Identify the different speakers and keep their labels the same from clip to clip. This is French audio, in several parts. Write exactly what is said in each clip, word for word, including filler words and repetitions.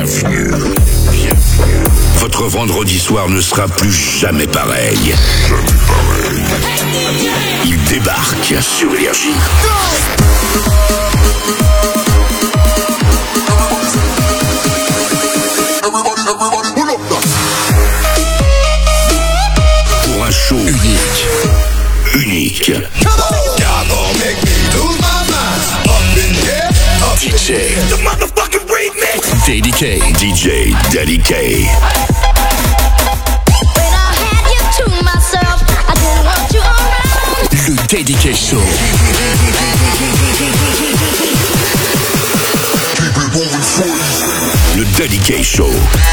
Speaker 1: Bienvenue. Bienvenue. Votre vendredi soir ne sera plus jamais pareil. Jamais pareil. Il débarque sur Énergie. Pour un show unique. Unique. D J The motherfucking remix. Daddy K. D J Daddy K.
Speaker 2: When I had you to myself, I didn't want you around.
Speaker 1: Le Daddy K Show. Le Daddy K Show.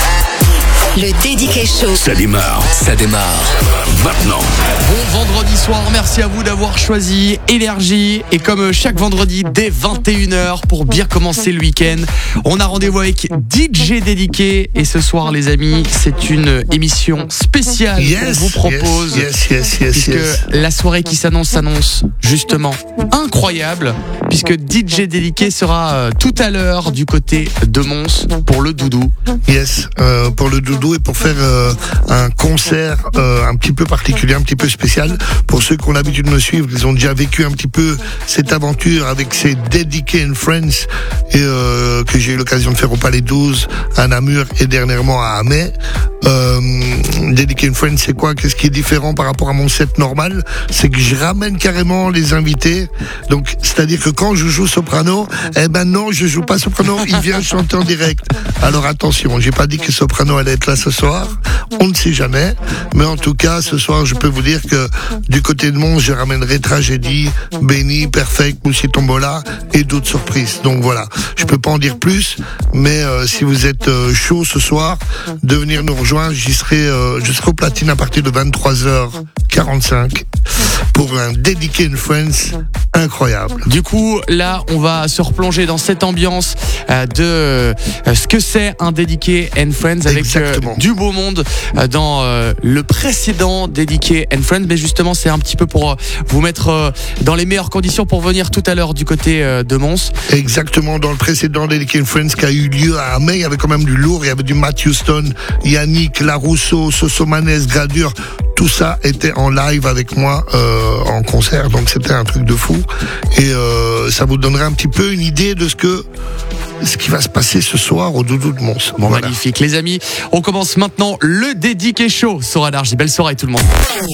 Speaker 3: Le Daddy K Show.
Speaker 1: Ça démarre. Ça démarre. Maintenant.
Speaker 4: Bon vendredi soir, merci à vous d'avoir choisi Énergie. Et comme chaque vendredi dès vingt et une heures pour bien commencer le week-end, on a rendez-vous avec D J Daddy K. Et ce soir les amis, c'est une émission spéciale
Speaker 5: yes,
Speaker 4: qu'on vous propose.
Speaker 5: Yes, yes, yes,
Speaker 4: puisque
Speaker 5: yes.
Speaker 4: la soirée qui s'annonce s'annonce justement incroyable. Puisque D J Daddy K sera euh, tout à l'heure du côté de Mons pour le Doudou.
Speaker 5: Yes, euh, pour le Doudou et pour faire euh, un concert euh, un petit peu particulier, un petit peu spécial. Pour ceux qui ont l'habitude de me suivre, ils ont déjà vécu un petit peu cette aventure avec ces Daddy K and Friends et euh, que j'ai eu l'occasion de faire au Palais douze, à Namur et dernièrement à Amé. Euh, Daddy K and Friends, c'est quoi? Qu'est-ce qui est différent par rapport à mon set normal? C'est que je ramène carrément les invités. Donc, c'est-à-dire que quand je joue soprano, eh ben non, je joue pas soprano, il vient chanter en direct. Alors attention, j'ai pas dit que soprano allait être là ce soir, on ne sait jamais, mais en tout cas, ce soir, je peux vous dire que du côté de Mons, je ramènerai Tragédie, Benny, Perfect, Moussi Tombola et d'autres surprises. Donc voilà, je peux pas en dire plus, mais euh, si vous êtes euh, chaud ce soir, de venir nous rejoindre, j'y serai, euh, je serai au platine à partir de vingt-trois heures quarante-cinq pour un Daddy K and Friends incroyable.
Speaker 4: Du coup, là, on va se replonger dans cette ambiance euh, de euh, ce que c'est un Daddy K and Friends avec euh, du beau monde euh, dans euh, le précédent Daddy K and Friends. Mais justement, c'est un petit peu pour euh, vous mettre euh, dans les meilleures conditions pour venir tout à l'heure du côté euh, de Mons.
Speaker 5: Exactement, dans le précédent Daddy K and Friends qui a eu lieu à Amé, il y avait quand même du lourd, il y avait du Matt Houston, Yannick, Larousseau, Sosomanes, Gradure. Tout ça était en live avec moi euh, en concert, donc c'était un truc de fou. Et euh, ça vous donnerait un petit peu une idée de ce que ce qui va se passer ce soir au Doudou de Mons.
Speaker 4: Bon,
Speaker 5: voilà.
Speaker 4: Magnifique, les amis. On commence maintenant le Daddy K Show sur Énergie. Belle soirée tout le monde.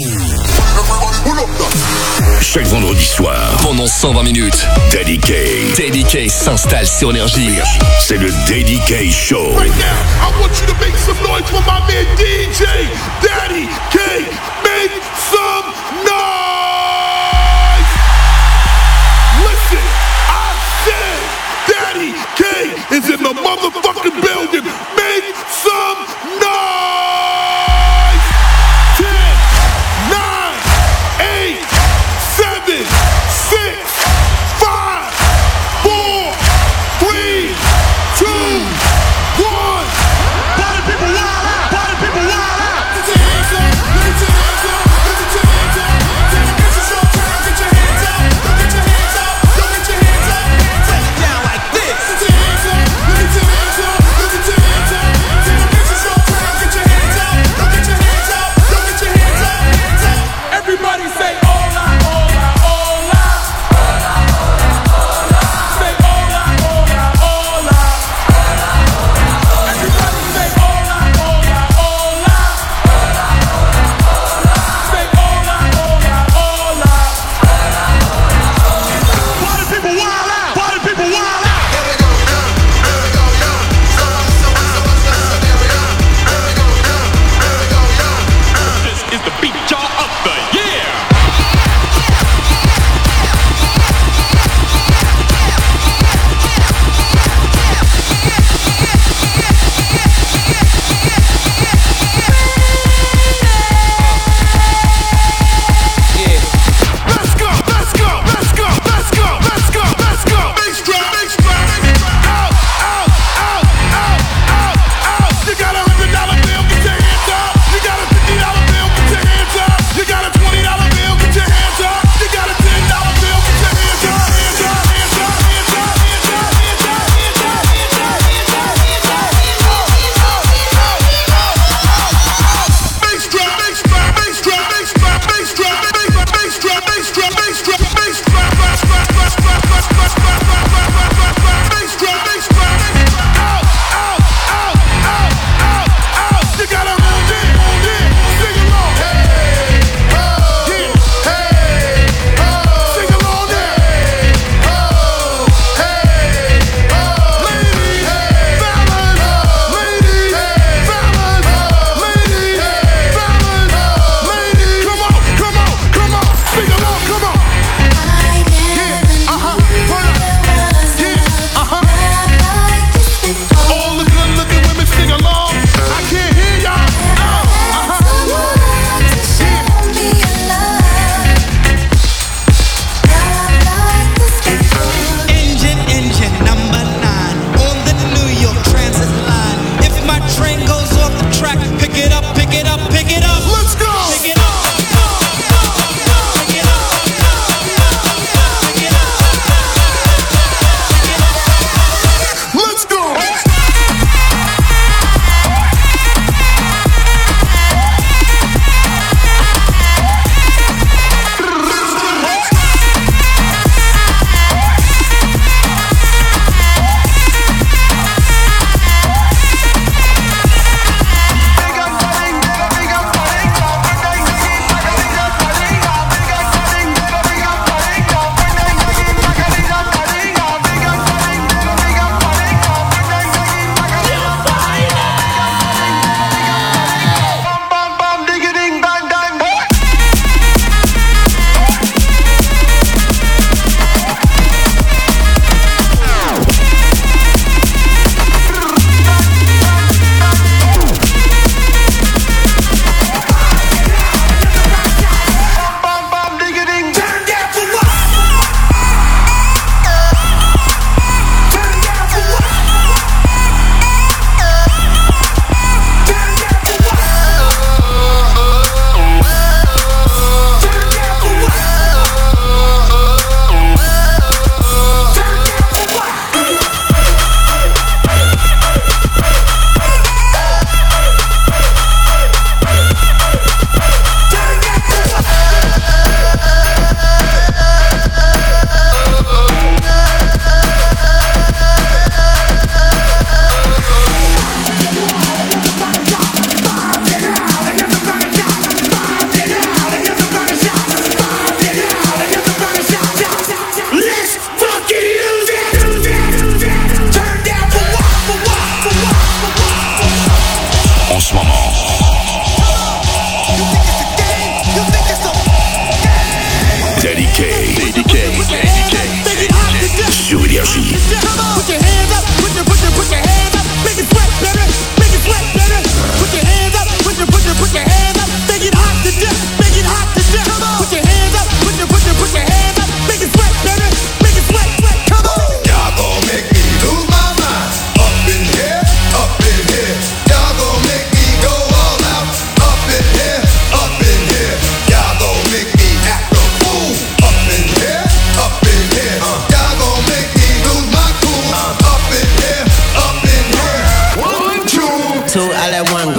Speaker 1: Chaque vendredi soir,
Speaker 6: pendant cent vingt minutes,
Speaker 1: Daddy K.
Speaker 6: Daddy K s'installe sur Énergie.
Speaker 1: C'est le Daddy K Show.
Speaker 7: Right now, I want you to make some noise for my man D J Daddy K. Make some noise. Listen, I said Daddy K is in the motherfucking building. Make some noise. Ten, nine, eight, seven, six, five, four, three, two, one. Party people wild out. Party people wild out. Get your hands up. Get your hands up. Get your hands up. It's a short time. Get your hands up. Don't get your hands up. Don't get your hands up. Take it down like this. Get your hands up.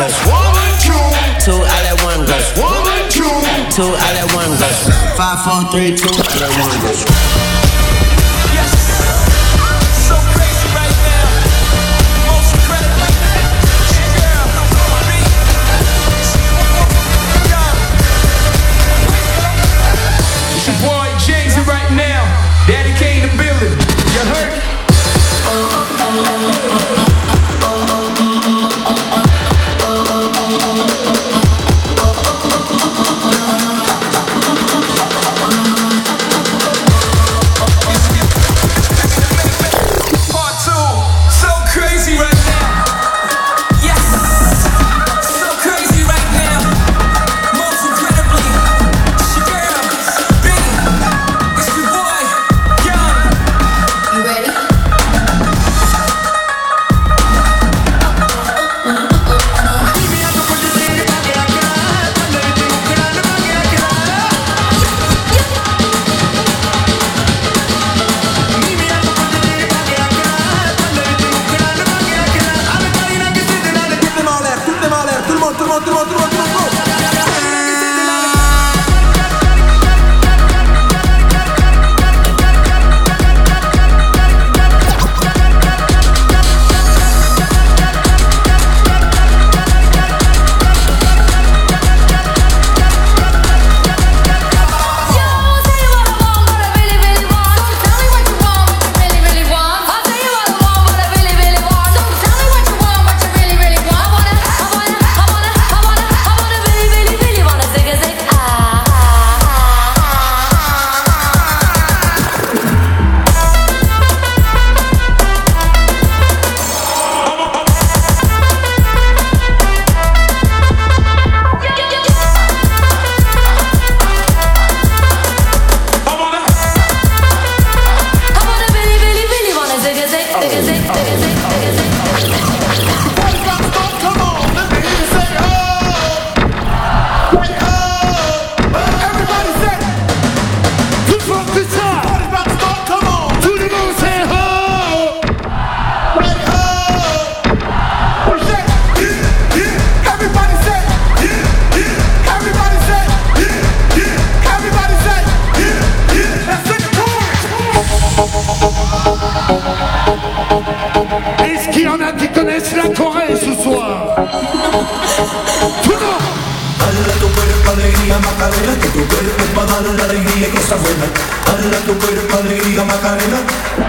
Speaker 8: goes. One and two. Two, I let one go. One and two. Two, I let one go. Five, four, three, two, I let one go. Yes. So crazy right now. Most incredible. Girl, it's your boy James right now. Daddy K in the building. You heard?
Speaker 7: Est-ce qu'il y en a qui connaissent la Corée ce soir? Tout le monde!
Speaker 9: Dale tu cuerpo alegría Macarena, que tu cuerpo es para dar la alegría y cosas buenas. Dale tu cuerpo alegría Macarena.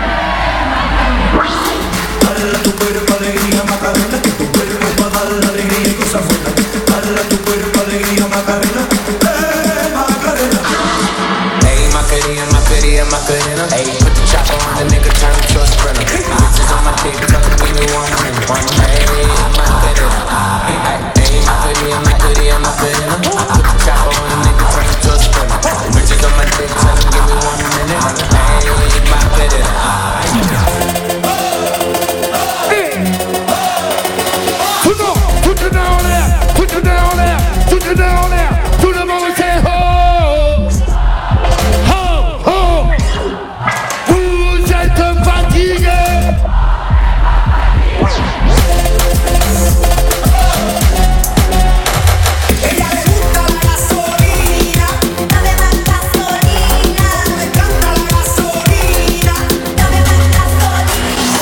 Speaker 9: Dale tu cuerpo alegría Macarena, que tu cuerpo es para dar la alegría y cosas buenas. Dale tu cuerpo alegría Macarena. Eh, Macarena.
Speaker 8: Hey, Macarena, Macarena, Macarena. Hey, put the chopper on the nigga, turn him to a sprinter. Bitches on my dick, tell him give me one minute. One hey, Macarena. Hey, Macarena, Macarena, Macarena. Put the chopper on the nigga, turn him to a sprinter. Bitches on my dick, tell him give me one minute. Hey, Macarena.
Speaker 7: Tout le monde, toutes les mains en l'air, toutes les mains en l'air, toutes les mains en l'air, tout le monde c'est ho, ho, ho. Vous êtes fatigués.
Speaker 9: Ella le gusta la gasolina, dame más gasolina. Me encanta la gasolina, dame más gasolina.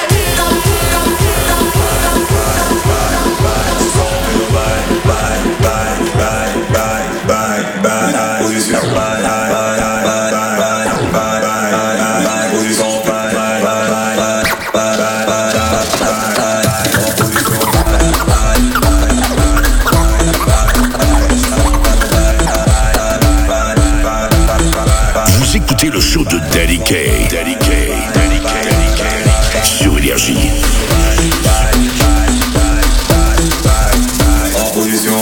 Speaker 1: Vous écoutez le show de Daddy K. Daddy K. Daddy K. Daddy K. Sur Énergie.
Speaker 9: En position.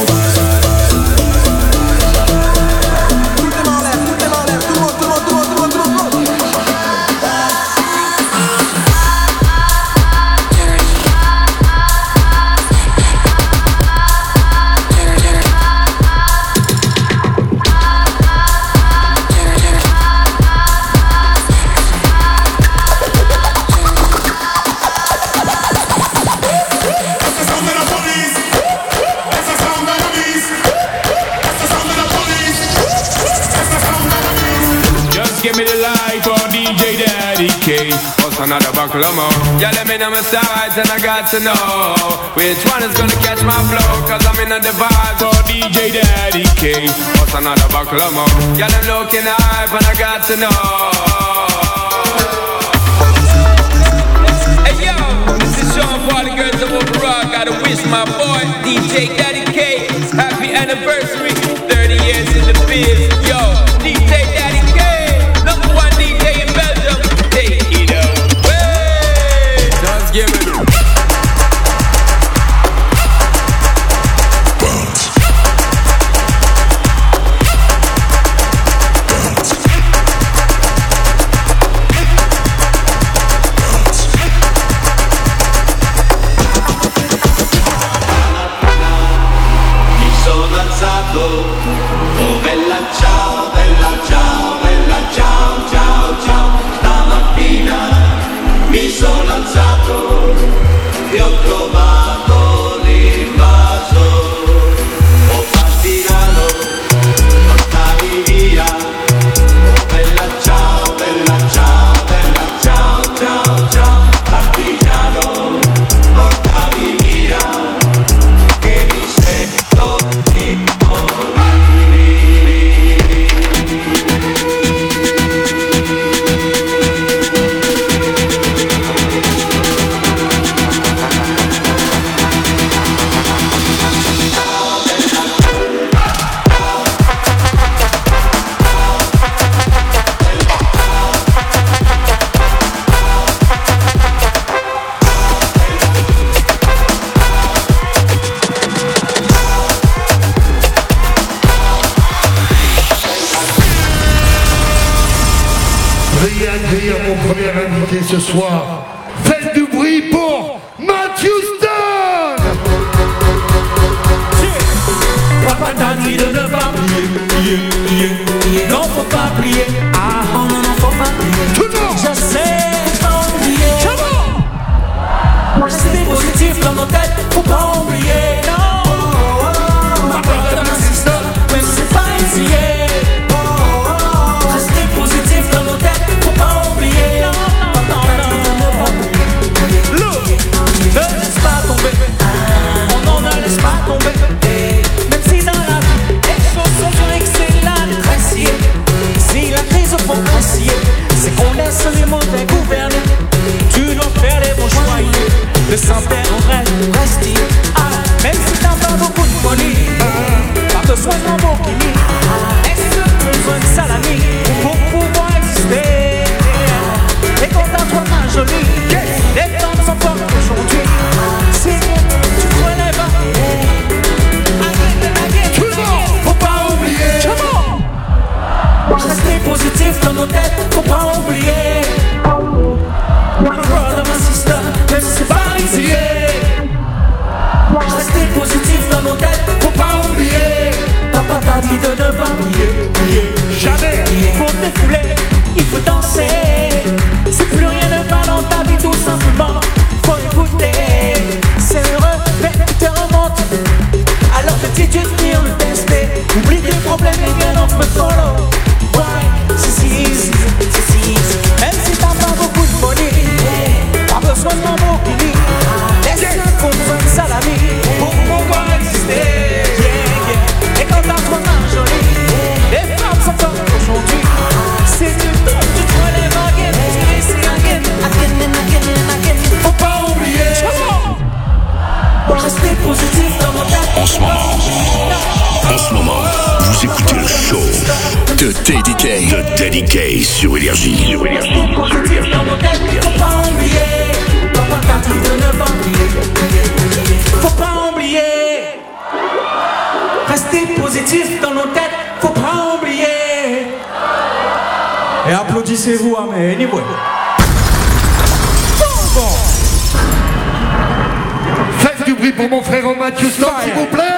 Speaker 8: buckle 'em on. Yeah, let me know my sides and I got to know which one is gonna catch my flow, cause I'm in the vibe. So D J Daddy K, what's another buckle 'em on? Yeah, them looking hype and I got to know. Hey yo, this is Sean Paul, the girls of Open Rock. Gotta wish my boy D J Daddy K happy anniversary, thirty years in the biz. Yo, D J Daddy K, number one D J in Belgium. Take it away. Just give it.
Speaker 10: Oh bella ciao, bella ciao, bella ciao, ciao, ciao. Stamattina mi sono alzato e ho trovato l'invaso. Oh partigiano, portami via. Oh bella ciao, bella ciao, bella ciao, ciao, ciao. Partigiano, portami via, che mi sento di
Speaker 5: Veuillez accueillir mon premier invité ce soir. Faites du bruit pour Matthew Stone.
Speaker 11: Papa t'a dit de ne pas prier. Non, faut pas prier. Ah non, non, non, faut pas prier.
Speaker 5: Tout le monde.
Speaker 11: Je sais, faut oublier. Restez positif dans nos têtes, faut pas oublier. Non, ma brother, ma sister, même si c'est pas easy. Restez positif dans nos têtes, faut pas oublier. Non, non, non, non, non. Ne laisse pas tomber. On n'en ne laisse pas tomber. Même si dans la vie, les choses sont dures et que c'est là de tressier. Si la crise au fond tressier, c'est qu'on laisse les mauvais gouverner. Tu dois faire les bons choix. Le Saint-Père reste, reste ah, même si t'as pas beaucoup de folie, pas besoin d'un bouquini. Est-ce que tu as besoin de salami pour pouvoir exister? Et quand t'as trop main jolie, les temps sont forts aujourd'hui. Si tu te relèves, tout le monde, faut pas oublier. Restez positif dans nos têtes, faut pas oublier. My brother, my sister, même si c'est pas easy. Restez positif dans nos têtes, faut pas oublier. Papa t'a dit de ne pas prier. Jamais. Faut défouler, il faut danser. Si plus rien ne va dans ta vie, tout simplement, faut écouter. C'est heureux, mais tu te remontes. Alors que si tu tires le tester, oublie tes problèmes et viens dans le follow. Ouais, c'est si easy, c'est si easy. Même si t'as pas beaucoup de folie, pas besoin d'un bouquini. Laisse qu'on besoin de salami pour pouvoir exister. Yeah, yeah. Et quand t'as trop main jolie, les femmes sont fortes aujourd'hui. Si tu tombes, tu te relèves again. Tu réussis again, again and again and again. Faut pas oublier. Restez positif dans nos têtes.
Speaker 1: En ce moment, en ce moment, vous écoutez le show
Speaker 6: de Daddy K.
Speaker 1: de Daddy K sur Énergie. Sur Énergie. Sur Énergie.
Speaker 11: Faut pas oublier. Papa t'a dit de ne pas oublier. Faut pas oublier. Restez positif dans nos têtes. Faut pas oublier. Et applaudissez-vous à mes anyway. Bon, bon.
Speaker 5: Faites du bruit pour mon frérot Matthew Stone, s'il vous plaît.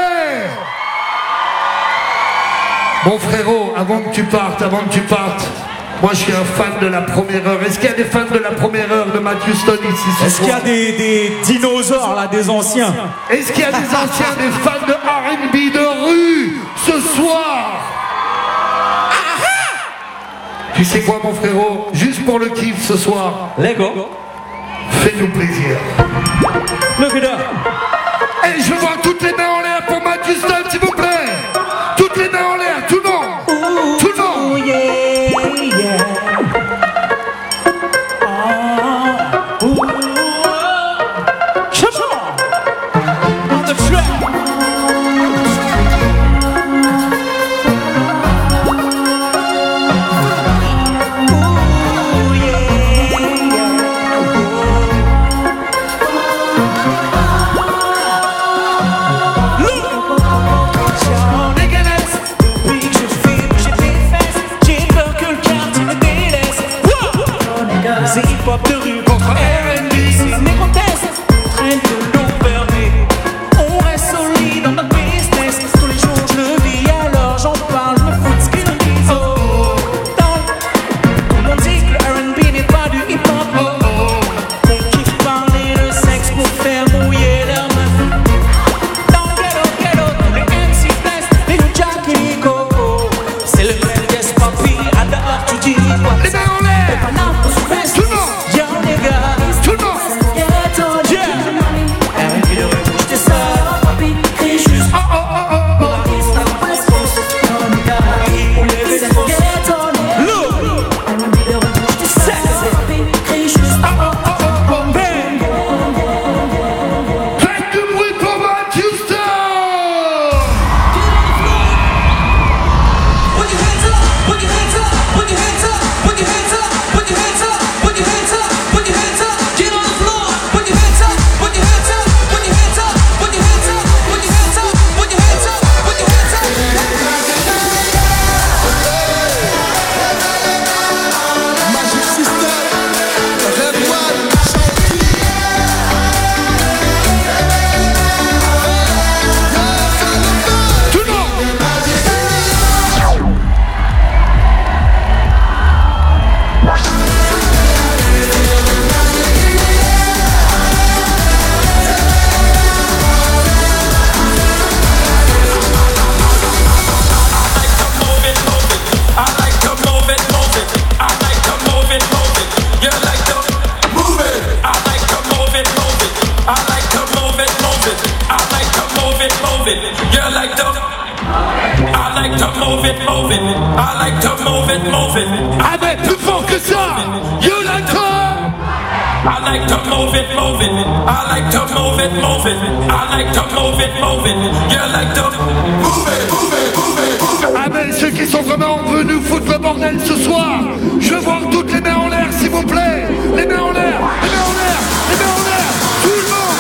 Speaker 5: Mon frérot, avant que tu partes, avant que tu partes, moi je suis un fan de la première heure. Est-ce qu'il y a des fans de la première heure de Matthew Stone ici ce
Speaker 11: Est-ce qu'il y a des, des dinosaures là, des anciens?
Speaker 5: Est-ce qu'il y a des anciens, des fans de R and B de rue ce soir? Tu sais quoi mon frérot? Juste pour le kiff ce soir.
Speaker 11: Lego.
Speaker 5: Fais-nous plaisir.
Speaker 11: Look it up.
Speaker 5: Et je vois toutes les mains en l'air pour Matt Houston, s'il vous plaît. Toutes les mains en l'air, tout le monde. Tout le monde.
Speaker 11: Oh yeah, yeah. Ah, ooh, come on. On the track. C'est hip-hop de rue contre R and B. Si mes contestes traînent de long vers mai, on reste solide dans notre business. Tous les jours je le vis, alors j'en parle, je me fous de ce qu'ils disent. Oh, dans tout le monde dit que le R and B n'est pas du hip-hop. Oh, oh, mais qui parler de sexe pour faire mouiller leurs mains. Dans le ghetto, ghetto, tous les M C testent, les New Jack et les Coco. C'est le même guest papi, alors tu dis quoi?
Speaker 5: Les mains en l'air.
Speaker 11: Pas là pour se faire.
Speaker 5: Tout le monde.
Speaker 11: Yo les gars,
Speaker 5: Tout le monde.
Speaker 11: yeah. R and B de rue, je te sors, papi, crie juste.
Speaker 5: Oh, oh, oh, oh, oh.
Speaker 11: On lève les fausses. Look. Bang.
Speaker 5: Faites du bruit pour Matt Houston.
Speaker 9: Put your hands up, put your hands up, put your hands up, put your hands up, put your hands up, put your hands up, put your hands up, get on the floor, put your hands up, put your hands up, put your hands up, put your hands up, put your hands up, put your hands up, put your hands up.
Speaker 7: Magic System, Red One,
Speaker 5: Tout le monde. Ah mais plus fort que ça. You like to.
Speaker 10: I like to move it, move it. I like to move it, move it. I like to move it, move it. You like to move it, move it, move it, move it.
Speaker 5: Ah mais ceux qui sont vraiment venus foutre le bordel ce soir, je veux voir toutes les mains en l'air s'il vous plaît. Les mains en l'air, les mains en l'air, les mains en l'air, tout le monde.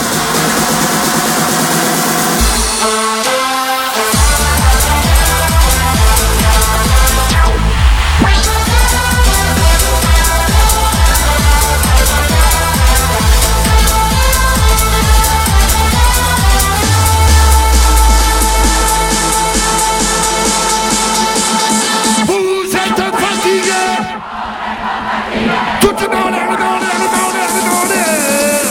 Speaker 5: Vous êtes fatigués. Toutes les mains en l'air, les mains en l'air, les mains en l'air, les mains en l'air.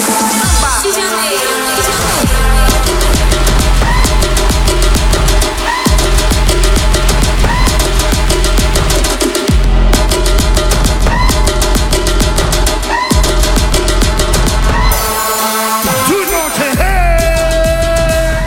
Speaker 5: Tout le monde fait hey.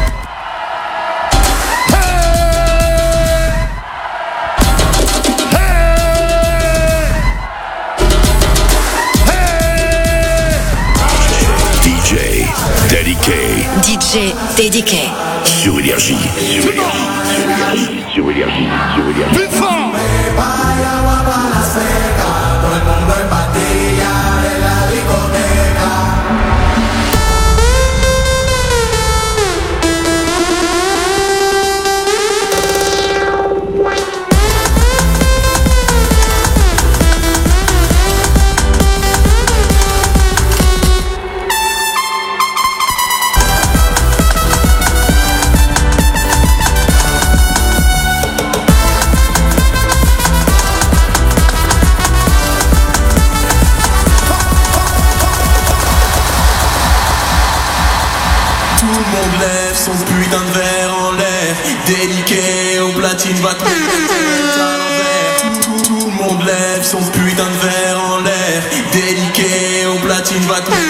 Speaker 1: D J Dediqué
Speaker 3: D J Dediqué.
Speaker 1: sur Énergie. Sur Énergie. Sur Énergie. Sur Énergie.
Speaker 5: Plus fort.
Speaker 12: Son putain de verre en l'air, déliqué au platine, va te mettre à l'envers. Tout, tout, tout le monde lève son putain de verre en l'air, déliqué au platine. platine va tout.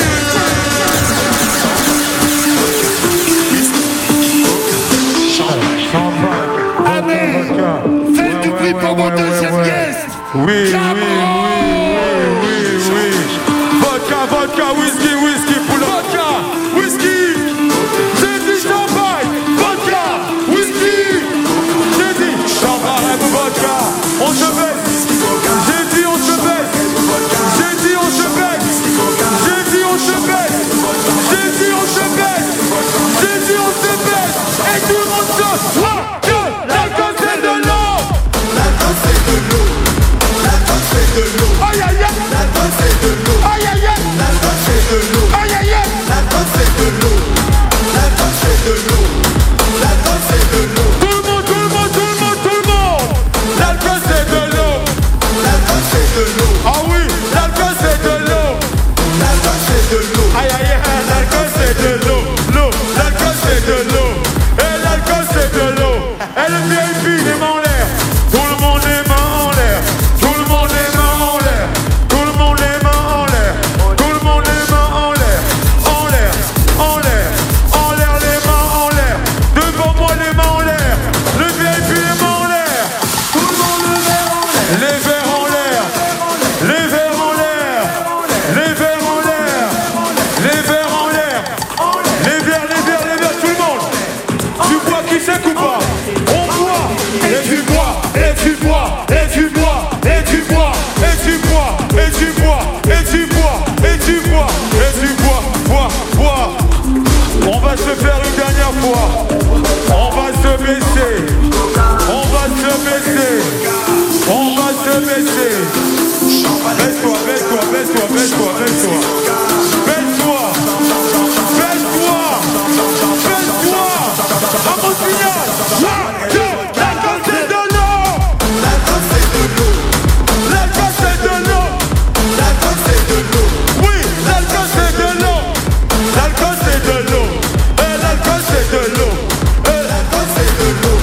Speaker 7: Allez, faites du bruit pour mon deuxième guest.
Speaker 13: Oui, oui, oui, oui, oui, oui. Vodka, vodka, whisky, whisky, pour le vodka, whisky. J'ai dit champagne, vodka, whisky. J'ai dit champagne, vodka, on se baisse. J'ai dit on se baisse. J'ai dit on se baisse. J'ai dit on se baisse. J'ai dit on se baisse. J'ai dit on se baisse. Et tout le monde se... L'alcool c'est de l'eau. L'alcool c'est de l'eau. L'alcool c'est de l'eau. Aïe aïe aïe. L'alcool c'est de l'eau. Aïe aïe aïe. L'alcool c'est de l'eau. Aïe aïe aïe. L'alcool c'est de l'eau. L'alcool c'est de l'eau. L'alcool c'est de l'eau. Tout le monde, tout le monde, tout le monde, tout le monde. L'alcool c'est de l'eau. L'alcool c'est de l'eau. Ah oui, l'alcool c'est de l'eau. L'alcool c'est de l'eau. Aïe aïe aïe. L'alcool c'est de l'eau. L'eau. L'alcool c'est de l'eau. Et l'alcool c'est de l'eau. Et le V I P les mains en l'air. Tout le monde les mains en l'air. Tout le monde les mains en l'air. Tout le monde les mains en l'air. Tout le monde les mains en l'air. En l'air, en l'air, en l'air, les mains en l'air. Devant moi les mains en l'air. Le V I P les mains en l'air. Tout le monde le verre en l'air. Les verres en l'air. Les verres en l'air. Les verres en l'air. Les verres en l'air. Les verres, les verres, les verres, tout le monde. Tu bois qui sait ou pas? On boit. Et tu bois. Et tu bois. Et tu bois. Et tu bois. Et tu bois. Et tu bois. Et tu bois. Et tu bois. Et tu bois. Bois. Bois. On va se faire une dernière fois. On va se baisser. On va se baisser. On va se baisser. Baisse-toi, baisse-toi, baisse-toi, baisse-toi, baisse-toi. Baisse-toi. Baisse-toi. Baisse-toi. À mon signal. L'alcool c'est de l'eau. L'alcool c'est de l'eau. L'alcool c'est de l'eau. L'alcool c'est de l'eau. Oui, l'alcool c'est de l'eau. L'alcool c'est de l'eau. Et l'alcool c'est de l'eau. Et l'alcool c'est de l'eau.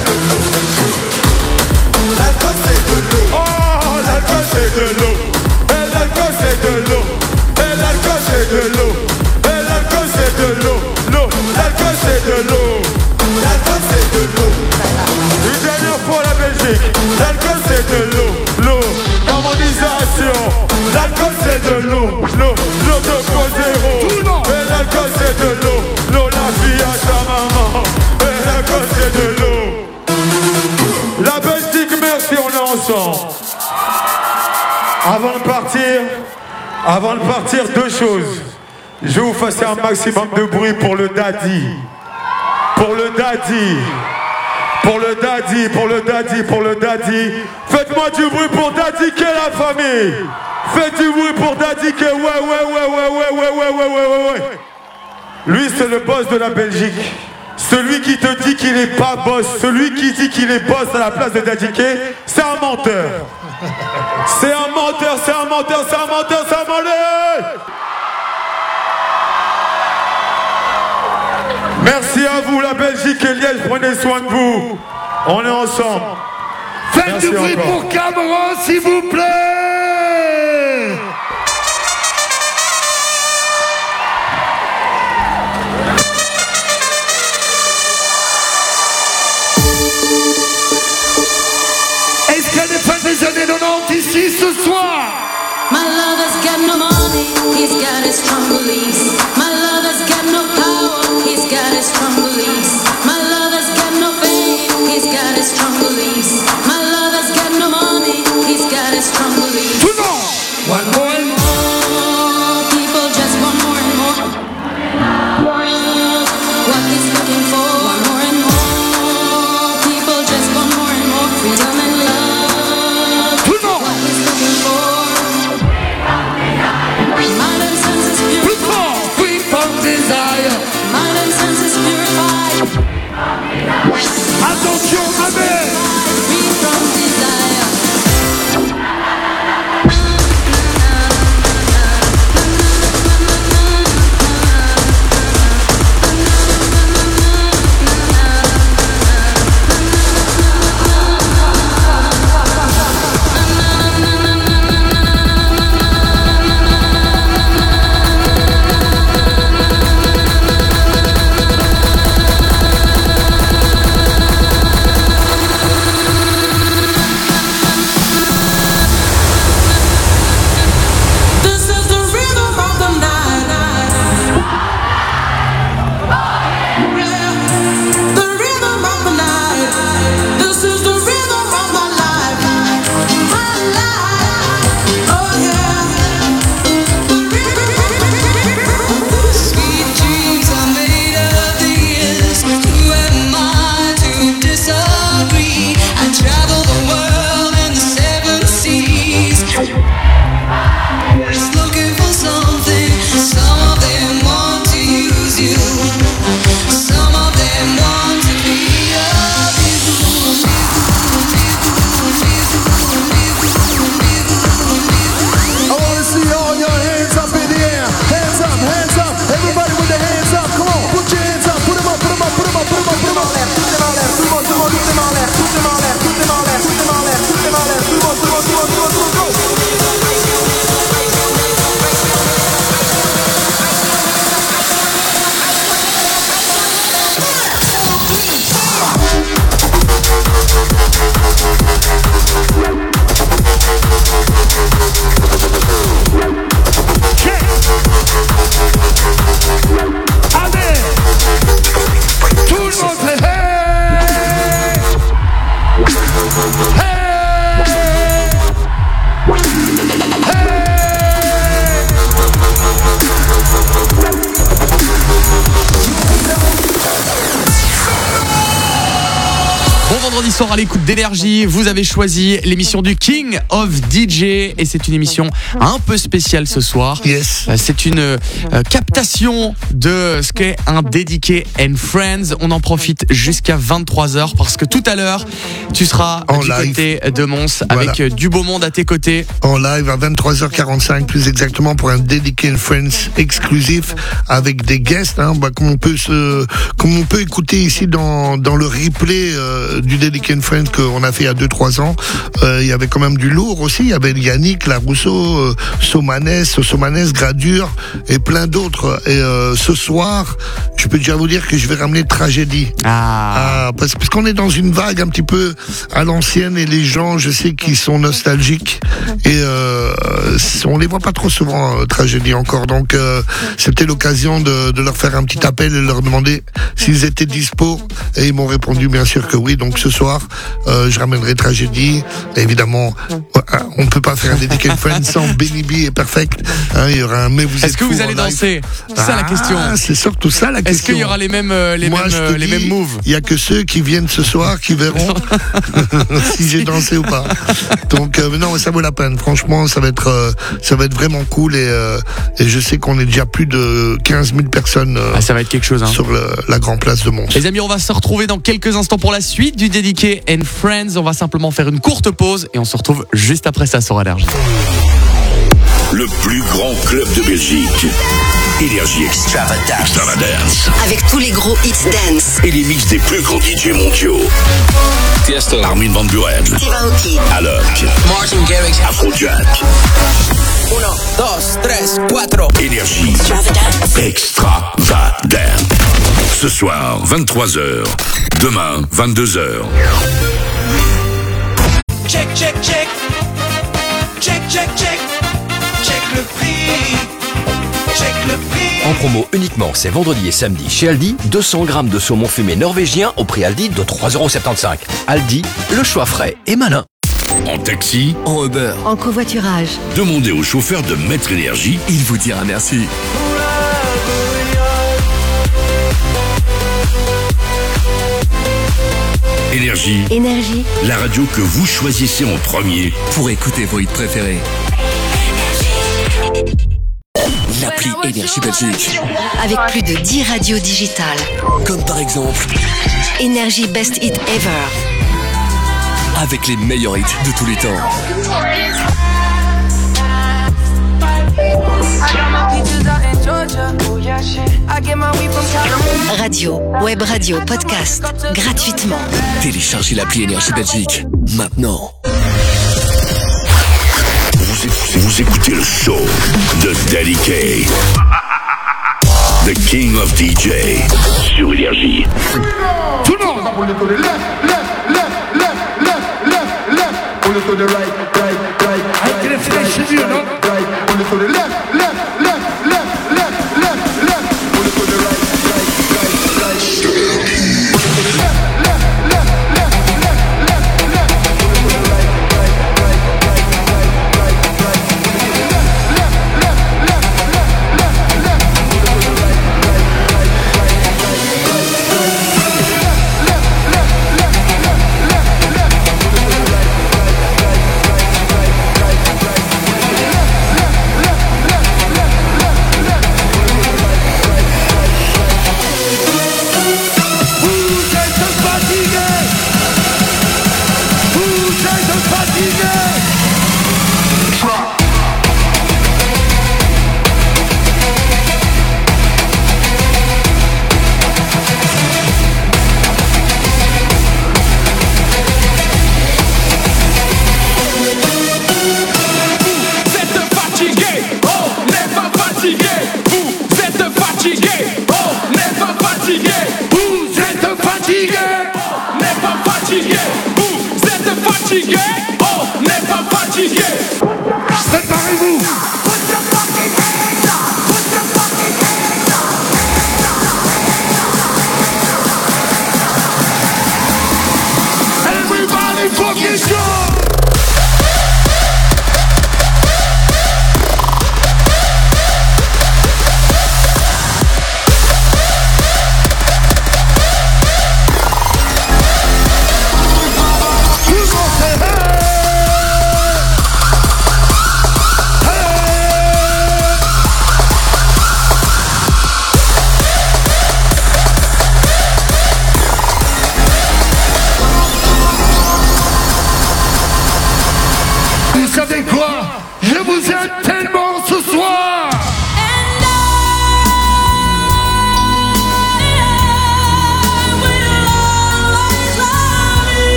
Speaker 13: L'alcool c'est de l'eau. Oh, l'alcool c'est de l'eau. Et l'alcool c'est de l'eau. Et l'alcool c'est de l'eau. Et l'alcool c'est de l'eau. L'eau. L'alcool c'est de l'eau. L'alcool c'est de l'eau. Une dernière fois la Belgique. L'alcool c'est de l'eau. L'eau. Harmonisation. L'alcool c'est de l'eau. L'eau. L'eau deux point zéro. Et l'alcool c'est de l'eau. L'eau la fille à sa maman. Et l'alcool c'est de l'eau. La Belgique, merci, on est ensemble. Avant de partir, avant de partir, deux choses. Je vais vous faire un maximum de bruit pour le daddy. Pour le daddy. Pour le daddy, pour le daddy, pour le daddy. Faites-moi du bruit pour Daddy K, la famille. Faites du bruit pour Daddy K. Ouais, ouais, ouais, ouais, ouais, ouais, ouais, ouais, ouais, ouais. Lui, c'est le boss de la Belgique. Celui qui te dit qu'il n'est pas boss, celui qui dit qu'il est boss à la place de Daddy K, c'est un menteur. C'est un menteur, c'est un menteur, c'est un menteur, c'est un menteur. Merci à vous, la Belgique et Liège, prenez soin de vous. On est ensemble.
Speaker 7: Faites
Speaker 13: Merci
Speaker 7: du bruit
Speaker 13: encore.
Speaker 7: pour Cameron, s'il vous plaît. Est-ce qu'il y a des fans des années quatre-vingt-dix ici ce soir?
Speaker 14: My lover's got no money, he's got his strong beliefs. My lover's got no power, he's got his strong beliefs. My lover's got no fame, he's got his strong beliefs. My lover's got no money, he's got his strong beliefs.
Speaker 7: One more and
Speaker 14: more, people just want more and more. What he's looking for, one more and more. People just want more and more freedom and love. What he's looking for. Modern sense is beautiful.
Speaker 4: soir à l'écoute d'Énergie. Vous avez choisi l'émission du King of D J et c'est une émission un peu spéciale ce soir.
Speaker 5: Yes.
Speaker 4: C'est une euh, captation de ce qu'est un dédiqué and Friends. On en profite jusqu'à vingt-trois heures parce que tout à l'heure, tu seras
Speaker 5: en
Speaker 4: du
Speaker 5: live.
Speaker 4: côté de Mons
Speaker 5: Voilà.
Speaker 4: avec du beau monde à tes côtés.
Speaker 5: En live à vingt-trois heures quarante-cinq plus exactement pour un Dedicated Friends exclusif avec des guests, hein, bah, comme on peut se, comme on peut écouter ici dans dans le replay euh, du Dedicated Friends qu'on a fait il y a deux trois ans. Euh, il y avait quand même du lourd aussi. Il y avait Yannick Larousseau, euh, Somanes, Somanes, Gradure et plein d'autres. Et euh, ce soir, je peux déjà vous dire que je vais ramener Tragédie.
Speaker 4: Ah.
Speaker 5: Ah, parce, parce qu'on est dans une vague un petit peu à l'ancienne et les gens, je sais qu'ils sont nostalgiques et euh, on les voit pas trop souvent euh, Tragédie encore. Donc euh, c'était l'occasion de, de leur faire un petit appel et leur demander s'ils étaient dispo et ils m'ont répondu bien sûr que oui. Donc ce soir, euh, je ramènerai Tragédie. Et évidemment, on peut pas faire un Dedicated Friends sans Benny B et Perfect. Hein, il y aura un mais vous êtes
Speaker 4: Est-ce que
Speaker 5: fous
Speaker 4: vous
Speaker 5: en
Speaker 4: allez
Speaker 5: live.
Speaker 4: danser? C'est ça la
Speaker 5: Ah,
Speaker 4: question.
Speaker 5: C'est surtout ça la
Speaker 4: Est-ce
Speaker 5: question.
Speaker 4: qu'il y aura les mêmes euh, les
Speaker 5: Moi,
Speaker 4: mêmes
Speaker 5: je te
Speaker 4: euh, les
Speaker 5: dis,
Speaker 4: mêmes moves?
Speaker 5: Il y a que ceux qui viennent ce soir qui verront si j'ai dansé ou pas. Donc euh, non, ça vaut la peine. Franchement, ça va être euh, ça va être vraiment cool et, euh, et je sais qu'on est déjà plus de quinze mille personnes euh,
Speaker 4: Ah, ça va être quelque chose, hein.
Speaker 5: sur le, la grande place de Mons.
Speaker 4: Les amis, on va se retrouver dans quelques instants pour la suite du Dedicated and Friends. On va simplement faire une courte pause et on se retrouve juste après ça sur Énergie.
Speaker 1: Le plus grand club de Belgique. Énergie Extravagance. Extravagance.
Speaker 3: Avec tous les gros hits dance.
Speaker 1: Et les mix des plus grands D J mondiaux. Tiesto, Armin van Buuren,
Speaker 3: Steve Aoki,
Speaker 1: Alok,
Speaker 12: Martin Garrix.
Speaker 1: Afrojack.
Speaker 12: Uno, dos, tres, cuatro.
Speaker 1: Énergie Extravagance. Ce soir, vingt-trois heures. Demain, vingt-deux heures.
Speaker 11: Check, check, check. Check, check, check. Check le prix. Check le prix.
Speaker 15: En promo uniquement ces vendredis et samedis chez Aldi, deux cents grammes de saumon fumé norvégien au prix Aldi de trois euros soixante-quinze. Aldi, le choix frais et malin.
Speaker 1: En taxi,
Speaker 15: En Uber,
Speaker 3: en covoiturage.
Speaker 1: demandez au chauffeur de Maître Énergie.
Speaker 15: il vous dira merci.
Speaker 1: Énergie,
Speaker 3: Énergie.
Speaker 1: la radio que vous choisissez en premier.
Speaker 15: Pour écouter vos hits préférés. L'appli Énergie Belgique.
Speaker 3: Avec plus de dix radios digitales.
Speaker 15: Comme par exemple,
Speaker 3: Énergie Best Hit Ever.
Speaker 15: avec les meilleurs hits de tous les temps.
Speaker 3: Radio, web radio, podcast. Gratuitement.
Speaker 15: Téléchargez l'appli Énergie Belgique. Maintenant.
Speaker 1: Vous écoutez, vous écoutez le show de Daddy K. The King of D J sur Énergie.
Speaker 7: Tout le monde, on est to the left, left, left, left, left, left, left. On est to the right, right, right. I can finish it, you know. Right, on est to the left, left, left, left, left, left, left. On est to the right, right, right, right. On est to the left, left, left, left, left, left, left. On est to the right, right, right, right, right, right, right. On est to the left, left, left, left, left, left, left. On est to the right, right, right, right, right, right.
Speaker 10: fatigué, on n'est pas fatigué. Préparez-vous. Everybody fucking go.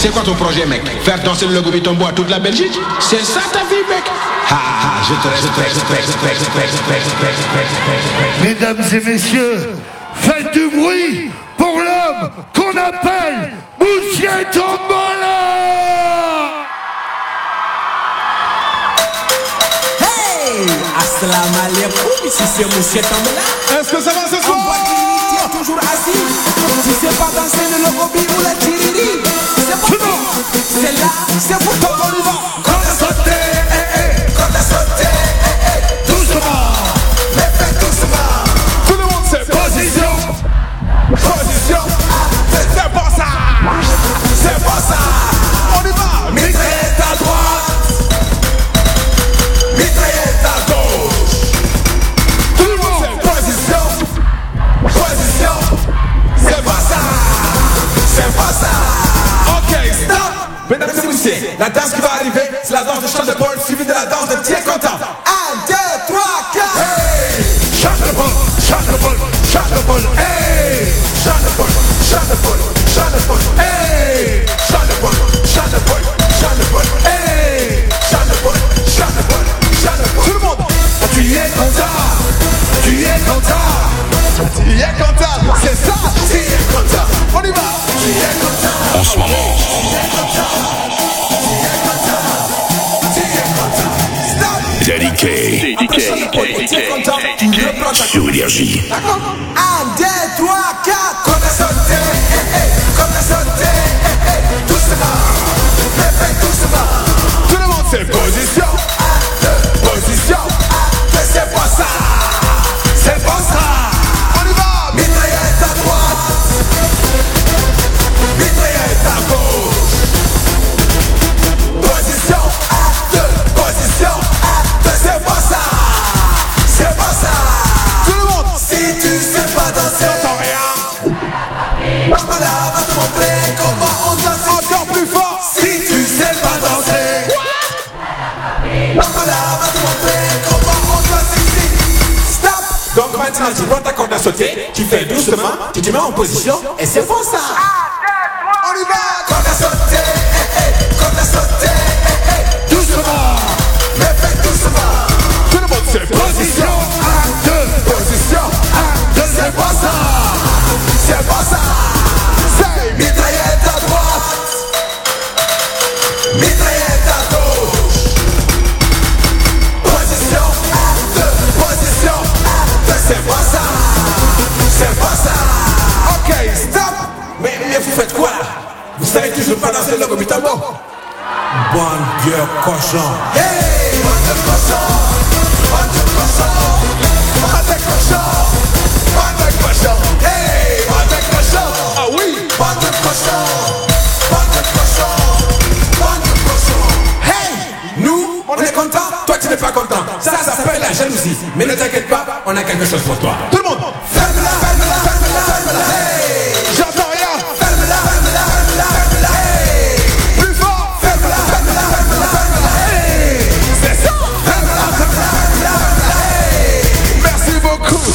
Speaker 16: C'est quoi ton projet, mec? Faire danser le logo Bitombo à toute la Belgique? C'est ça ta vie, mec? Ah, ah, je te respecte, respecte, respecte, respecte, respecte, respecte.
Speaker 5: Mesdames et messieurs, faites du bruit pour l'homme qu'on appelle Monsieur Tombola.
Speaker 11: Hey, assalamu alaikum, ici c'est Monsieur Tombola.
Speaker 13: Est-ce que ça va ce soir?
Speaker 11: En boîte de nuit, tiens toujours assis. Tu sais pas danser le logo ou la tiriri. C'est pour toi, c'est là, c'est pour toi qu'on y va.
Speaker 7: Quand t'as sauté, eh eh, quand t'as sauté, eh eh, doucement, mais fais doucement.
Speaker 13: Tout le monde sait.
Speaker 7: Position,
Speaker 13: Position.
Speaker 7: c'est pas ça, c'est pas ça.
Speaker 13: On y va.
Speaker 7: Mitraillette à droite, mitraillette à gauche.
Speaker 13: Tout le monde sait.
Speaker 7: Position, position, c'est pas ça, c'est pas ça.
Speaker 13: Ok,
Speaker 7: Stop.
Speaker 11: Mesdames et messieurs, la danse qui va arriver, c'est la danse de Charles de Paul suivie de la danse de Tiens Content. un, deux, trois, quatre.
Speaker 7: Hey, Charles de Paul, Charles de Paul, Charles de Paul. Hey, Charles de Paul, Charles de Paul, Charles de Paul. Hey, Charles de Paul, Charles de Paul, Charles de Paul. Hey, Charles de Paul, Charles de Paul, Charles de Paul.
Speaker 13: tout le monde.
Speaker 7: Tu y es content, tu y es content,
Speaker 13: Tu y es content. C'est ça.
Speaker 7: tu y es content.
Speaker 13: On y va.
Speaker 7: Tu y es content.
Speaker 1: En ce moment, Dediqué sur Énergie.
Speaker 11: un, deux, trois, quatre.
Speaker 7: Quand t'as sauté, eh eh, quand t'as sauté, eh eh, doucement, mais fais doucement.
Speaker 13: Tout le monde sait. Position.
Speaker 7: Position, mais c'est pas ça, c'est pas ça.
Speaker 13: On y va.
Speaker 7: Mitraillette à droite, mitraillette à gauche. Position, un, deux, position, un, deux, c'est pas ça, c'est pas ça.
Speaker 13: Tout le monde.
Speaker 7: Si tu sais pas danser,
Speaker 13: T'entends rien.
Speaker 7: voilà, va te montrer comment on danse.
Speaker 13: Encore plus fort.
Speaker 7: Si tu sais pas danser, voilà, va te montrer comment on danse ici.
Speaker 11: Stop. Donc maintenant, tu prends ta corde à sauter, tu fais doucement, tu te mets en position et c'est bon ça.
Speaker 7: On y va. Quand t'as sauté, eh eh, quand t'as sauté, eh eh, doucement, mais fais doucement.
Speaker 13: Tout le monde sait.
Speaker 7: Position, un, deux, position, un, deux, c'est pas ça, c'est pas ça.
Speaker 13: C'est.
Speaker 7: Mitraillette à droite, mitraillette à gauche. Position, un, deux, position, un, deux, c'est pas ça, c'est pas ça.
Speaker 11: Ok, stop. Mais, mais vous faites quoi là? Vous savez toujours pas danser le logo Bitombo? Bon Dieu cochon.
Speaker 7: Hey, bande de cochons, bande de cochons, bande de cochons, bande de cochons. Hey, bande de cochons.
Speaker 13: Ah oui.
Speaker 7: Bande de cochons, bande de cochons, bande de cochons.
Speaker 11: Hey, nous, on est content, toi tu n'es pas content. Ça, ça s'appelle la jalousie. Mais ne t'inquiète pas, on a quelque chose pour toi.
Speaker 13: Tout le monde.
Speaker 7: Ferme-la, ferme-la, ferme-la, ferme-la. Hey,
Speaker 13: J'entends rien.
Speaker 7: ferme-la, ferme-la, ferme-la, ferme-la. Hey,
Speaker 13: Plus fort.
Speaker 7: ferme-la, ferme-la, ferme-la, ferme-la. Hey,
Speaker 13: C'est ça.
Speaker 7: ferme-la, ferme-la, ferme-la, ferme-la. Hey.
Speaker 13: Merci beaucoup.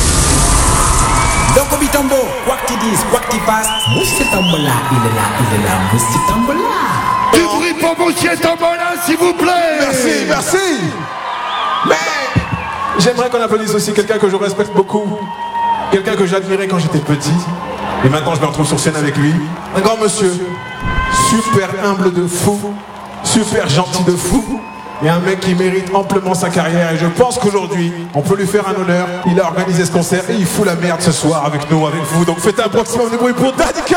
Speaker 11: Donc au Bitombo, quoi que tu dises, quoi que tu fasses, Monsieur Tombola, il est là, il est là, Monsieur Tombola.
Speaker 5: Du bruit pour Monsieur Tombola, s'il vous plaît.
Speaker 13: Merci, merci. Mais j'aimerais qu'on applaudisse aussi quelqu'un que je respecte beaucoup, quelqu'un que j'admirais quand j'étais petit, et maintenant je me retrouve sur scène avec lui. Un grand monsieur, super humble de fou, super gentil de fou, et un mec qui mérite amplement sa carrière. Et je pense qu'aujourd'hui, on peut lui faire un honneur. Il a organisé ce concert et il fout la merde ce soir avec nous, avec vous. Donc faites un maximum de bruit pour Dediqué.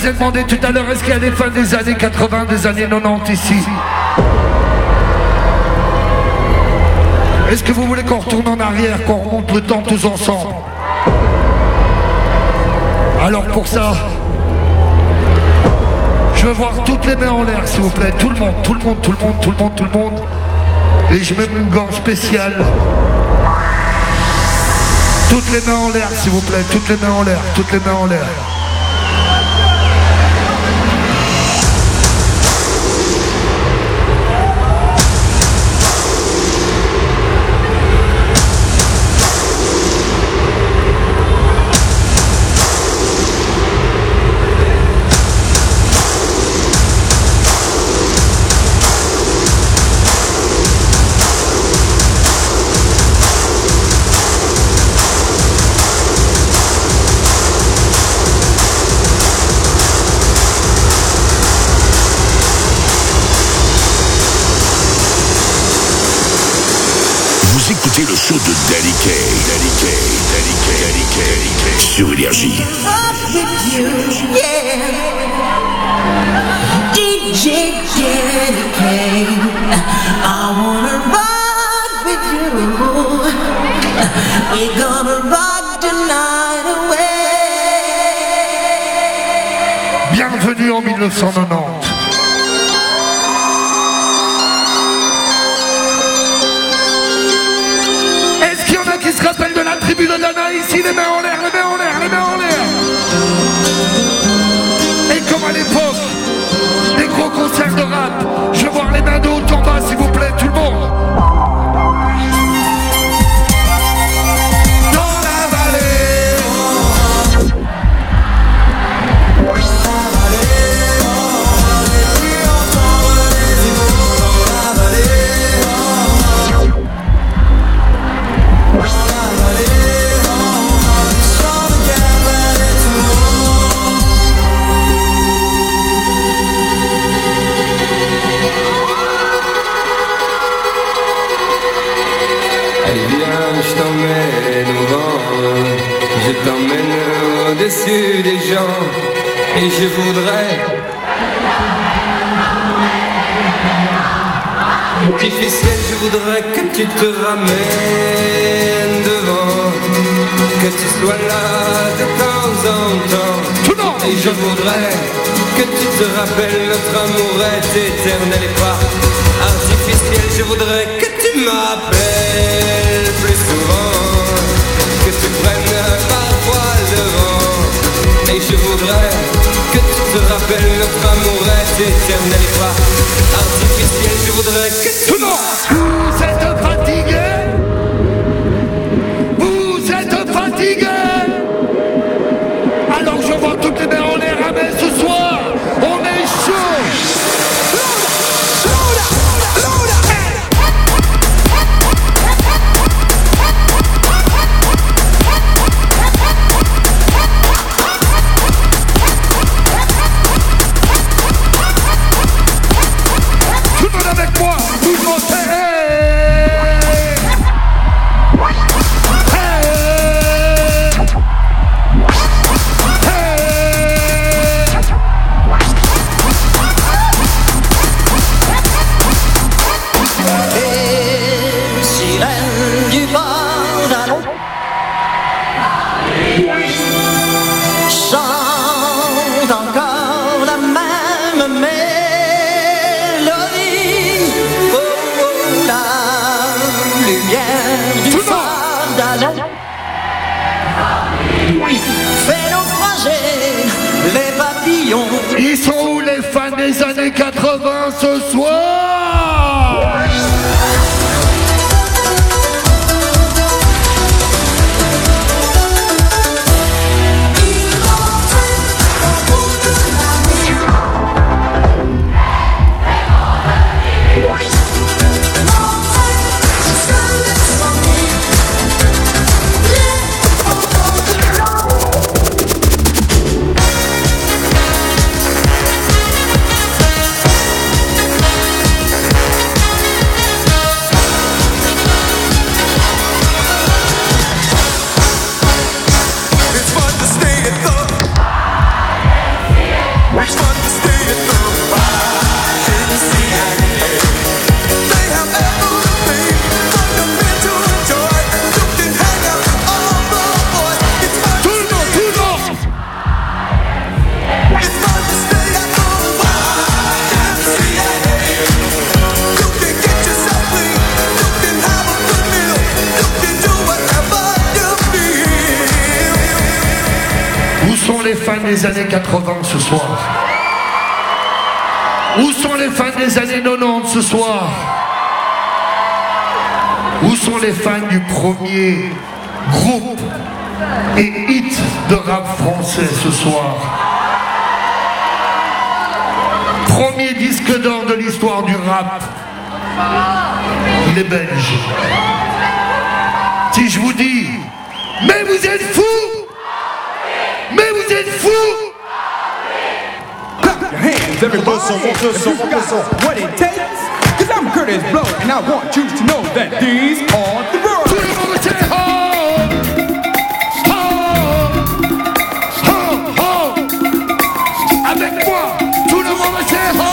Speaker 5: ai demandé tout à l'heure, est-ce qu'il y a des fans des années quatre-vingts, des années quatre-vingt-dix ici? Est-ce que vous voulez qu'on retourne en arrière, qu'on remonte le temps tous ensemble? Alors pour ça, je veux voir toutes les mains en l'air, s'il vous plaît. Tout le monde, tout le monde, tout le monde, tout le monde, tout le monde. Et je mets une gorge spéciale. Toutes les mains en l'air, s'il vous plaît. Toutes les mains en l'air, toutes les mains en l'air.
Speaker 1: Écoutez le show de Daddy K, Daddy K, Daddy K, Daddy K, Daddy K, sur Énergie.
Speaker 17: D J Daddy K, I wanna rock with you. We're gonna rock the night away.
Speaker 5: Bienvenue en mille neuf cent quatre-vingt-dix. Qui se rappelle de la tribu de Dana ici, les mains en l'air, les mains en l'air, les mains en l'air. Et comme à l'époque, des gros concerts de rap, je veux voir les mains de haut en bas, s'il vous plaît, tout le monde. Dans la vallée,
Speaker 18: je t'emmène au vent, je t'emmène au-dessus des gens, et je voudrais difficile, je voudrais que tu te ramènes devant, que tu sois là de temps en temps, et je voudrais que tu te rappelles notre amour est éternel et pas artificiel. Je voudrais que tu m'appelles plus souvent, que tu prennes parfois le vent, et je voudrais que tu te rappelles notre amour est éternel et pas artificiel. Je voudrais que tu m'appelles.
Speaker 5: Vous êtes fatigué? Vous êtes fatigué? Alors je vois toutes les mains en l'air, mais ce soir, on est chaud. Tout le monde avec moi, tout le monde fait hey.
Speaker 17: Chante encore la même mélodie. Oh, oh, la lumière du phare d'Alain fait naufrager les papillons.
Speaker 5: Ils sont où les fans des années quatre-vingts ce soir? les fans des années quatre-vingts ce soir? Où sont les fans des années quatre-vingt-dix ce soir? Où sont les fans du premier groupe et hit de rap français ce soir? Premier disque d'or de l'histoire du rap. Il est belge. Si je vous dis, mais vous êtes fous! Mais vous êtes fous!
Speaker 19: Clap your hands, everybody. If you've got what it takes, cause I'm Curtis Blow, and I want you to know that these are the rules.
Speaker 5: Avec moi, tout le monde sait ho!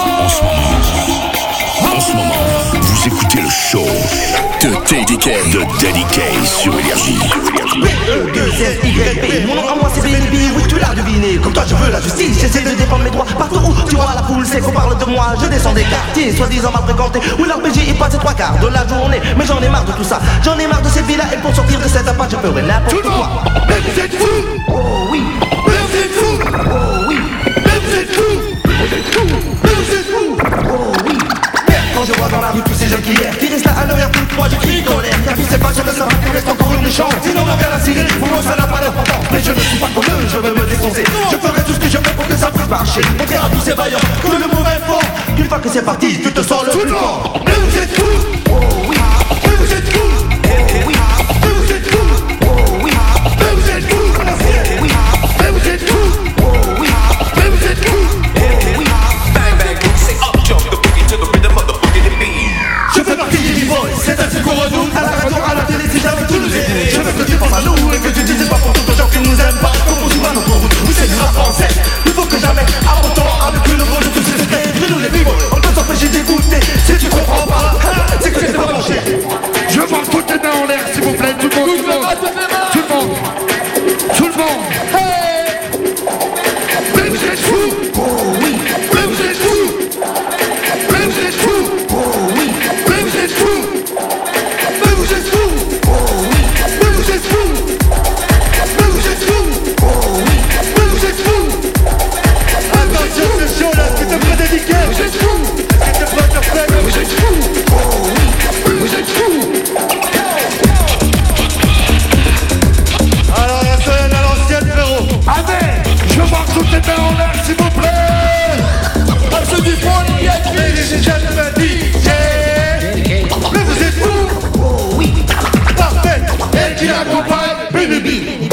Speaker 1: En ce moment, vous écoutez le show de D D K, de D D K sur Énergie.
Speaker 20: B E deux S Y P, mon nom à moi c'est Baby, oui tu l'as deviné. Comme toi je veux la justice, j'essaie de défendre mes droits. Partout où tu vois la foule, c'est qu'on parle de moi. Je descends des quartiers, soi-disant mal fréquentés, où l'R P G y passe trois quarts de la journée. Mais j'en ai marre de tout ça, j'en ai marre de cette vie-là. Et pour sortir de cette impasse, je ferai n'importe quoi.
Speaker 5: Mais vous êtes fous!
Speaker 20: Oh oui!
Speaker 5: Mais vous êtes fous!
Speaker 20: Oh oui!
Speaker 5: Mais vous êtes fous! Mais vous êtes fous! Mais vous êtes fous!
Speaker 20: Oh oui! Quand je vois dans la rue tous ces jeunes qui errent, qui restent là à ne rien foutre, moi je crie colère. Car qui sait pas, je ne sais pas qu'il reste encore une chance. Sinon on vient la cirer, pour moi ça n'a pas d'importance. Mais je ne suis pas comme eux, je veux me défoncer. Je ferai tout ce que je peux pour que ça puisse marcher. Montrer à tous ces vaillants que le mauvais fort. Une fois que c'est parti, tu te sens le plus fort.
Speaker 5: Mais vous êtes fous!
Speaker 20: Oh oui!
Speaker 5: Mais vous êtes fous!
Speaker 20: Oh oui!
Speaker 5: Mais vous êtes fous!
Speaker 20: Oh oui!
Speaker 5: Mais vous êtes fous!
Speaker 20: Oh oui!
Speaker 5: Mais vous êtes fous!
Speaker 20: Oh oui!
Speaker 5: Mais vous êtes fous!
Speaker 20: Oh oui!
Speaker 8: Bang bang, say up jump the boogie to the rhythm of the boogie to beat.
Speaker 5: Je fais partie du B-Boy, c'est ainsi qu'on redoute. À la radio, à la télé, si jamais tu nous aides. Je veux que tu penses à nous et que tu dises pas pour tous les gens qui nous aiment pas. Qu'on poursuive à notre route, où c'est du rap français. Il faut que jamais, abordons avec une rôle de tous ces secrets. De nous les B-Boys, on peut s'empêcher d'écouter. Si tu comprends pas, c'est que tu n'es pas branché. Je vois toutes les mains en l'air, s'il vous plaît, tout le monde, tout le monde. Tout le monde. Tout le monde. Mais vous êtes fous!
Speaker 20: Oh oui!
Speaker 5: Mais vous êtes fous! Mais vous êtes fous!
Speaker 20: Oh oui!
Speaker 5: Mais vous êtes fous! Mais vous êtes fous!
Speaker 20: Oh oui!
Speaker 5: Mais vous êtes fous! Mais vous êtes fous!
Speaker 20: Oh oui!
Speaker 5: Mais vous êtes fous! Attention, ce show là, est-ce que t'es prêt dédiqué? Vous êtes fous! Est-ce que t'es prêt à faire? Vous êtes fous!
Speaker 20: Oh oui!
Speaker 5: Vous êtes fous!
Speaker 13: Alors la semaine à l'ancienne, frérot.
Speaker 5: Allez! Je vois toutes les mains en l'air, s'il vous plaît!
Speaker 13: On se dit pour y être.
Speaker 5: Ladies and gentlemen, D J! Mais vous êtes fous!
Speaker 20: Oh oui!
Speaker 5: Parfait! Et qui accompagne Baby!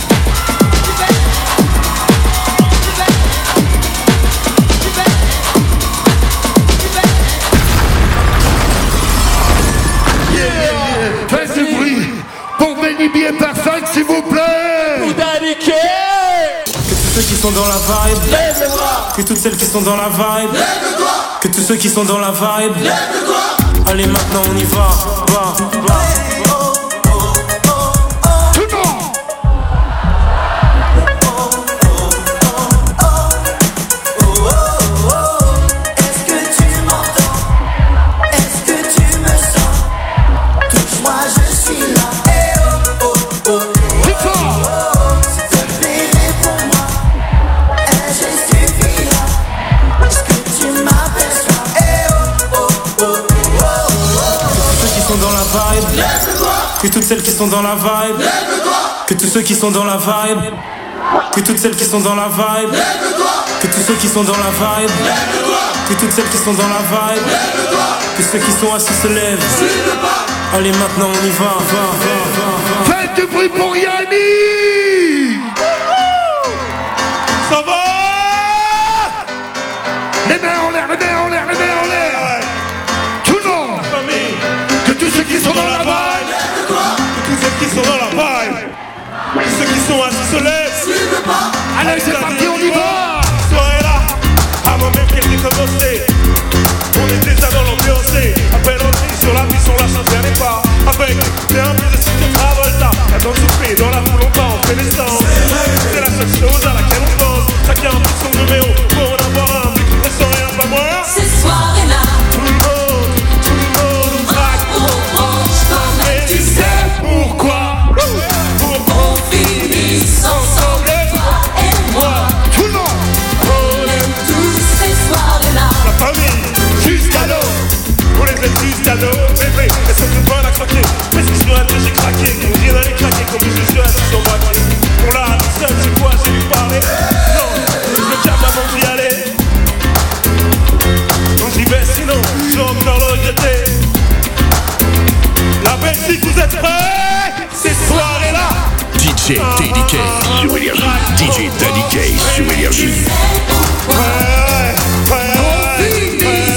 Speaker 5: Faites du bruit pour Benny B et Perfect, s'il vous plaît!
Speaker 19: Pour Daddy K!
Speaker 18: Que tous ceux qui sont dans la vibe,
Speaker 19: Lève-toi!
Speaker 18: que toutes celles qui sont dans la vibe,
Speaker 19: Lève-toi!
Speaker 18: que tous ceux qui sont dans la vibe.
Speaker 19: Lève-toi!
Speaker 18: Allez maintenant on y va, va, va.
Speaker 5: Tout le monde!
Speaker 17: Est-ce que tu m'entends? Est-ce que tu me sens? Touche-moi, je suis là. Eh oh, oh, oh, oh,
Speaker 5: Plus fort!
Speaker 17: oh. S'il te plaît, réponds-moi. Ai-je suffisant? Est-ce que tu m'aperçois? Eh oh, oh, oh, oh, oh.
Speaker 18: Que tous ceux qui sont dans la vibe,
Speaker 19: Lève-toi!
Speaker 18: que toutes celles qui sont dans la vibe,
Speaker 19: Lève-toi!
Speaker 18: que tous ceux qui sont dans la vibe, que toutes celles qui sont dans la vibe,
Speaker 19: Lève-toi!
Speaker 18: que tous ceux qui sont dans la vibe,
Speaker 19: Lève-toi!
Speaker 18: que toutes celles qui sont dans la vibe,
Speaker 19: Lève-toi!
Speaker 18: que ceux qui sont assis se lèvent.
Speaker 19: Suis le pas!
Speaker 18: Allez maintenant on y va, va, va, va, va.
Speaker 5: Faites du bruit pour Yanni!
Speaker 13: Ça va?
Speaker 5: Les mains en l'air, les mains en l'air, les mains en l'air! Tout le monde!
Speaker 13: Famille,
Speaker 5: Que tous ceux qui sont dans la vibe!
Speaker 19: Lève-toi!
Speaker 13: tous ceux qui sont dans la vibe, tous ceux qui sont assis se lèvent.
Speaker 19: Suis le pas!
Speaker 5: Allez, c'est parti, on y va!
Speaker 13: Soyez là, avant même qu'elle ait commencé. On est déjà dans l'ambiance. Appel entrée sur la piste, on la chante bien les pas. Avec c'est un peu de style de Travolta. La danse au pied, dans la foule on part, on fait les sens. C'est la seule chose à laquelle on pense. Chacun a son numéro pour en avoir un. Ne sont rien pas moins.
Speaker 14: Ces soirées-là,
Speaker 13: Tout le monde, tout le monde on traque.
Speaker 14: on branche comme
Speaker 13: Mais tu sais pourquoi? Pour
Speaker 14: on finisse ensemble, toi et moi.
Speaker 7: jusqu'à l'eau, bébé. Et ça me donne à craquer. Prescription à deux, j'ai craqué. Comme je viens d'aller craquer, comme je suis assis sur ma queue. On l'a tout seul, c'est quoi, j'ai lui parlé. Non, je veux bien avant d'y aller. Donc j'y vais, sinon, je vais encore le regretter. La Belgique, vous êtes prêts? Cette soirée-là.
Speaker 1: D J Daddy K sur Énergie. D J Daddy K sur Énergie.
Speaker 7: Ouais, ouais, ouais, ouais, ouais, ouais,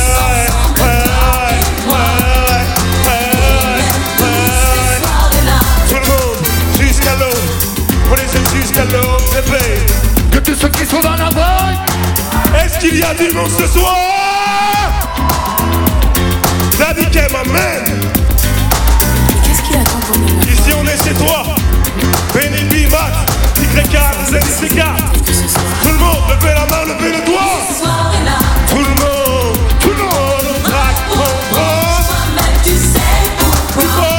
Speaker 7: tout le monde, jusqu'à l'eau. On les aime jusqu'à l'eau, bébé.
Speaker 5: Que tous ceux qui sont dans la vibe.
Speaker 7: Est-ce qu'il y a du monde ce soir? Daddy K, ma man.
Speaker 14: Qu'est-ce qu'il attend pour nous?
Speaker 7: Ici on est chez toi. Benny B, Max, Y K, Z C K. Tout le monde, levez la main, levez le doigt. Tout le monde, tout le monde, on traque, on brosse.
Speaker 14: Toi-même tu sais pourquoi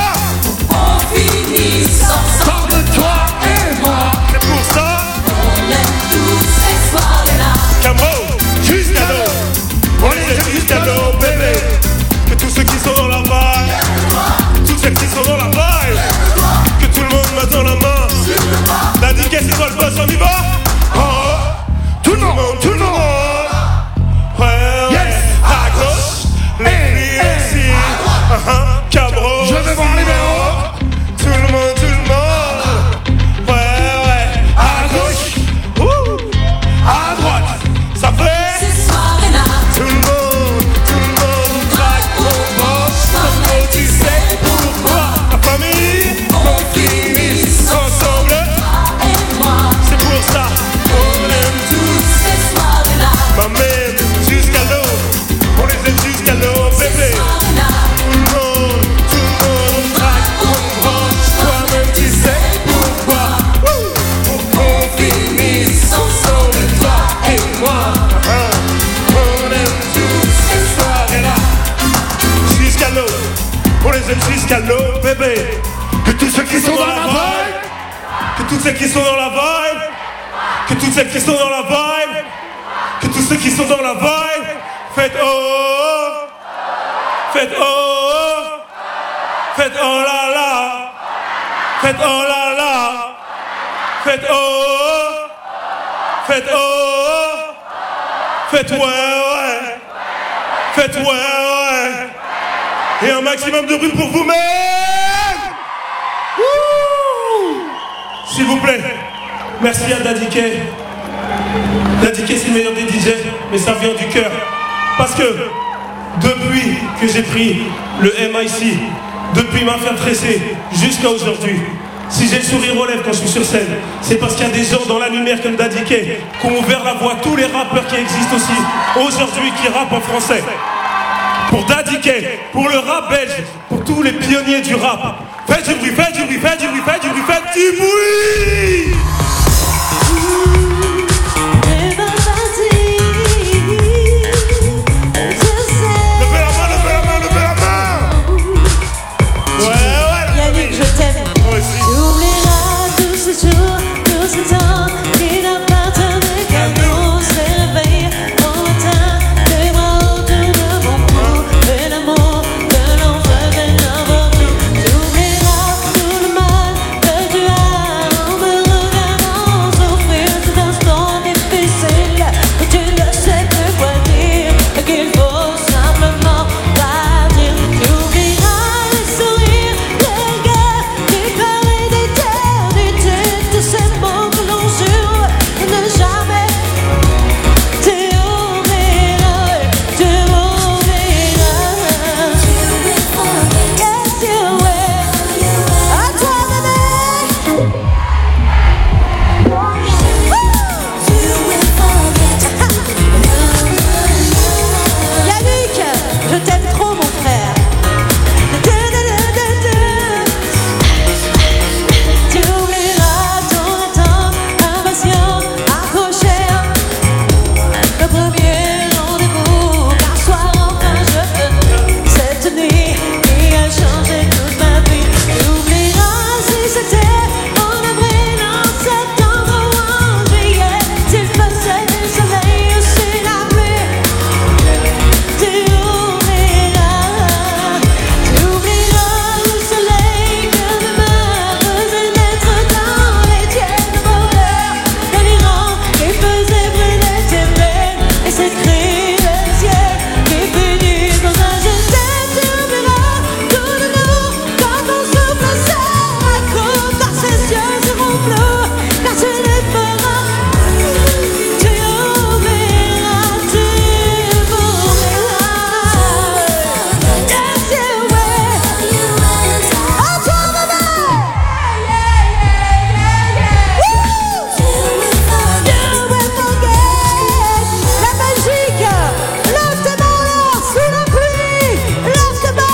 Speaker 14: on finit ensemble, toi et moi.
Speaker 7: C'est pour ça
Speaker 14: On aime tous ces soirées-là.
Speaker 7: Camo, jusqu'à l'eau. On les aime jusqu'à l'eau, bébé. Que tous ceux qui sont dans la vibe, toutes celles qui sont dans la vibe, que tout le monde me tend la main. Daddy K, c'est toi le boss, on y va? Oh, tout le monde, tout le monde. Ouais, ouais,
Speaker 5: Yes.
Speaker 7: à gauche, les filles aussi. Uh-huh, Cabro,
Speaker 5: Je vais voir les méros.
Speaker 7: tout le monde, tout le monde. Ouais, ouais, à gauche, ouh, à droite. Ça fait
Speaker 14: Ces soirées-là,
Speaker 7: tout le monde, tout le monde craque, on bosse.
Speaker 14: toi-même tu sais pourquoi
Speaker 7: La famille,
Speaker 14: on finit
Speaker 7: ensemble,
Speaker 14: et moi.
Speaker 7: c'est pour ça. On aime
Speaker 14: Tous ces soirées-là,
Speaker 7: ma mère jusqu'à l'eau. On les aime jusqu'à l'eau, bébé.
Speaker 14: soirées-là,
Speaker 7: Tout le monde, tout le monde craque, on bosse. Toi-même tu sais pourquoi. Ouh, on finit ensemble, toi et moi. Hein, on aime tous ces soirées-là. Jusqu'à l'eau, on les aime jusqu'à l'eau, bébé.
Speaker 5: Que tous ceux qui sont dans la vibe.
Speaker 7: Que toutes celles qui sont dans la vibe. Que toutes celles qui sont dans la vibe. Que tous ceux qui sont dans la vibe. Faites oh oh. Faites oh oh. Faites oh là là. Faites oh là là. Faites oh oh. Faites oh oh. Faites ouais ouais. Faites ouais ouais. Et un maximum de bruit pour vous-même. Wouh! S'il vous plaît, merci à Daddy K. Daddy K, c'est le meilleur des D J, mais ça vient du cœur. Parce que depuis que j'ai pris le M I C, depuis ma faire tresser jusqu'à aujourd'hui, si j'ai le sourire aux lèvres quand je suis sur scène, c'est parce qu'il y a des gens dans la lumière comme Daddy K qui ont ouvert la voie à tous les rappeurs qui existent aussi aujourd'hui, qui rappent en français. Pour Daddy K, pour le rap belge, pour tous les pionniers du rap. Faites du bruit, faites du bruit, faites du bruit, faites du bruit, faites du bruit.